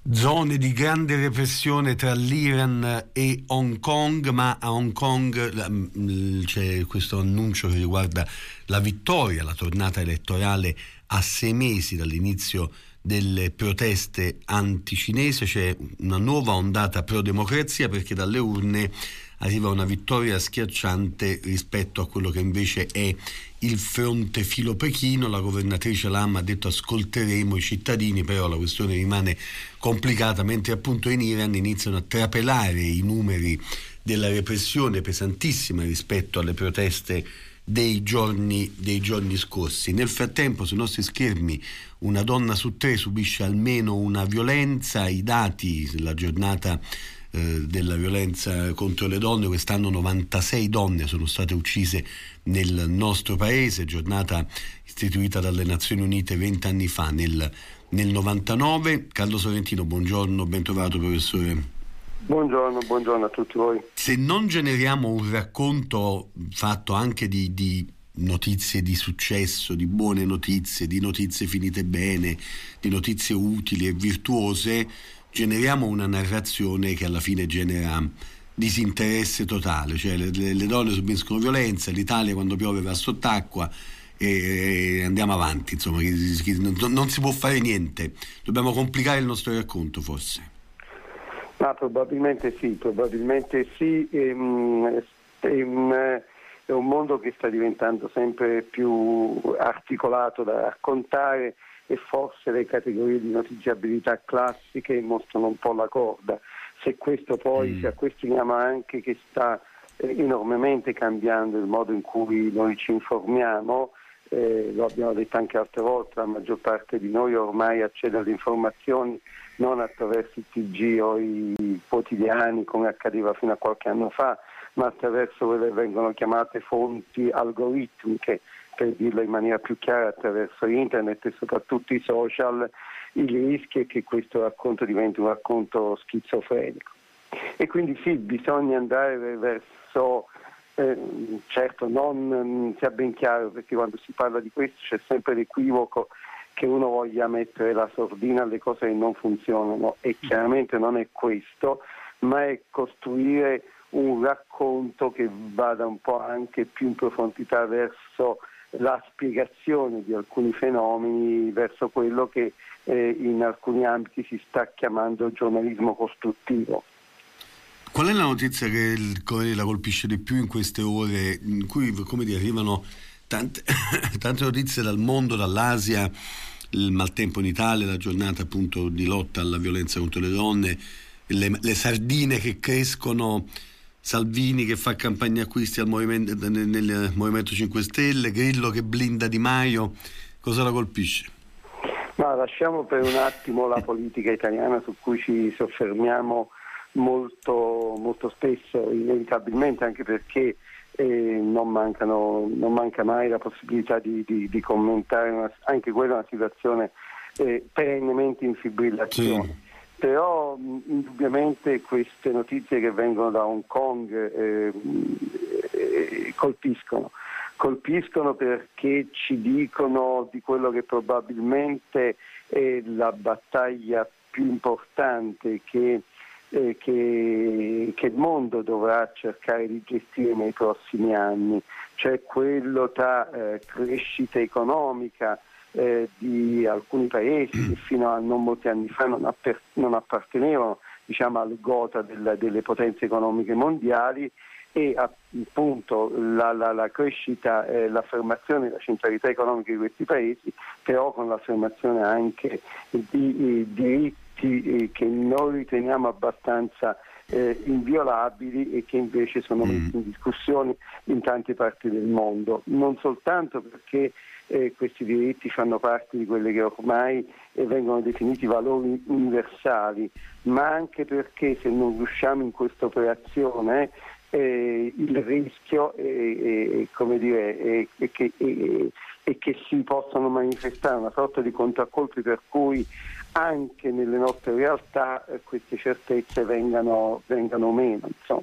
Zone di grande repressione tra l'Iran e Hong Kong, ma a Hong Kong c'è questo annuncio che riguarda la vittoria, la tornata elettorale a 6 mesi dall'inizio delle proteste anticinesi. C'è una nuova ondata pro-democrazia perché dalle urne arriva una vittoria schiacciante rispetto a quello che invece è il fronte filo Pechino. La governatrice Lam ha detto ascolteremo i cittadini, però la questione rimane complicata, mentre appunto in Iran iniziano a trapelare i numeri della repressione pesantissima rispetto alle proteste dei giorni scorsi. Nel frattempo sui nostri schermi una donna su 3 subisce almeno una violenza. I dati della giornata della violenza contro le donne: quest'anno 96 donne sono state uccise nel nostro paese, giornata istituita dalle Nazioni Unite 20 anni fa, nel 99. Carlo Sorrentino, buongiorno, ben trovato professore. Buongiorno a tutti voi. Se non generiamo un racconto fatto anche di notizie di successo, di buone notizie, di notizie finite bene, di notizie utili e virtuose, generiamo una narrazione che alla fine genera disinteresse totale, cioè le donne subiscono violenza, l'Italia quando piove va sott'acqua e andiamo avanti, insomma, non si può fare niente, dobbiamo complicare il nostro racconto forse. Ma probabilmente sì, è un mondo che sta diventando sempre più articolato da raccontare, e forse le categorie di notiziabilità classiche mostrano un po' la corda. Se a questo uniamo anche che sta enormemente cambiando il modo in cui noi ci informiamo, lo abbiamo detto anche altre volte, la maggior parte di noi ormai accede alle informazioni non attraverso i TG o i quotidiani come accadeva fino a qualche anno fa, ma attraverso quelle che vengono chiamate fonti algoritmiche, per dirlo in maniera più chiara, attraverso internet e soprattutto i social. Il rischio è che questo racconto diventi un racconto schizofrenico. E quindi sì, bisogna andare verso, certo non sia ben chiaro, perché quando si parla di questo c'è sempre l'equivoco che uno voglia mettere la sordina alle cose che non funzionano, e chiaramente non è questo, ma è costruire un racconto che vada un po' anche più in profondità verso la spiegazione di alcuni fenomeni, verso quello che in alcuni ambiti si sta chiamando giornalismo costruttivo. Qual è la notizia che il Corriere la colpisce di più in queste ore, in cui, come dire, arrivano tante notizie dal mondo, dall'Asia, il maltempo in Italia, la giornata appunto di lotta alla violenza contro le donne, le sardine che crescono, Salvini che fa campagna acquisti nel Movimento 5 Stelle, Grillo che blinda Di Maio? Cosa la colpisce? Ma lasciamo per un attimo la politica italiana, su cui ci soffermiamo molto spesso, inevitabilmente, anche perché non manca mai la possibilità di commentare anche quella una situazione perennemente in fibrillazione. Sì. Però indubbiamente queste notizie che vengono da Hong Kong colpiscono perché ci dicono di quello che probabilmente è la battaglia più importante che il mondo dovrà cercare di gestire nei prossimi anni, cioè quello tra crescita economica di alcuni paesi che fino a non molti anni fa non appartenevano, diciamo, al gotha delle potenze economiche mondiali, e appunto la crescita, l'affermazione della centralità economica di questi paesi, però con l'affermazione anche di diritti che noi riteniamo abbastanza inviolabili e che invece sono messi in discussione in tante parti del mondo, non soltanto perché questi diritti fanno parte di quelle che ormai vengono definiti valori universali, ma anche perché se non riusciamo in questa operazione il rischio è che si possano manifestare una sorta di contraccolpi per cui anche nelle nostre realtà queste certezze vengano meno, insomma.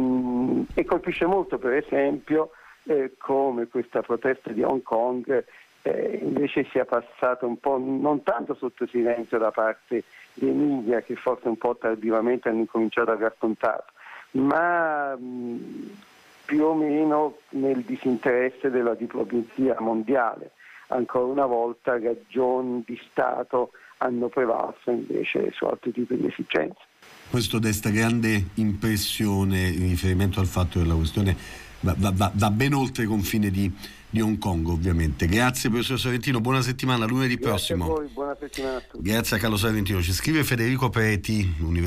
E colpisce molto, per esempio, come questa protesta di Hong Kong invece sia passato un po', non tanto sotto silenzio da parte dei media, che forse un po' tardivamente hanno incominciato a raccontarlo, ma più o meno nel disinteresse della diplomazia mondiale. Ancora una volta ragioni di Stato hanno prevalso invece su altri tipi di esigenze. Questo desta grande impressione in riferimento al fatto che la questione va ben oltre i confini di Hong Kong, ovviamente. Grazie professor Sorrentino, buona settimana, lunedì prossimo. Grazie a voi, buona settimana a tutti. Grazie a Carlo Sorrentino. Ci scrive Federico Preti,